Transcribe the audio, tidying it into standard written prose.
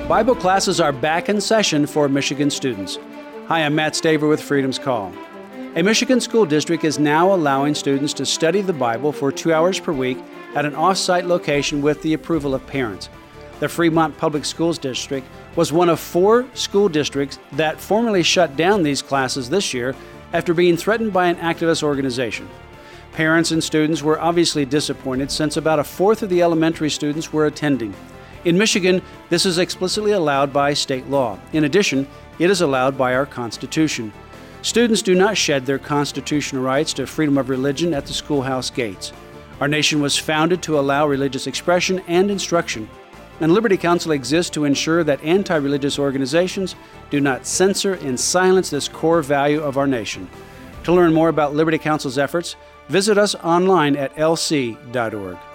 Bible classes are back in session for Michigan students. Hi, I'm Matt Staver with Freedom's Call. A Michigan school district is now allowing students to study the Bible for 2 hours per week at an off-site location with the approval of parents. The Fremont Public Schools District was one of 4 school districts that formally shut down these classes this year after being threatened by an activist organization. Parents and students were obviously disappointed since about a fourth of the elementary students were attending. In Michigan, this is explicitly allowed by state law. In addition, it is allowed by our Constitution. Students do not shed their constitutional rights to freedom of religion at the schoolhouse gates. Our nation was founded to allow religious expression and instruction, and Liberty Counsel exists to ensure that anti-religious organizations do not censor and silence this core value of our nation. To learn more about Liberty Counsel's efforts, visit us online at lc.org.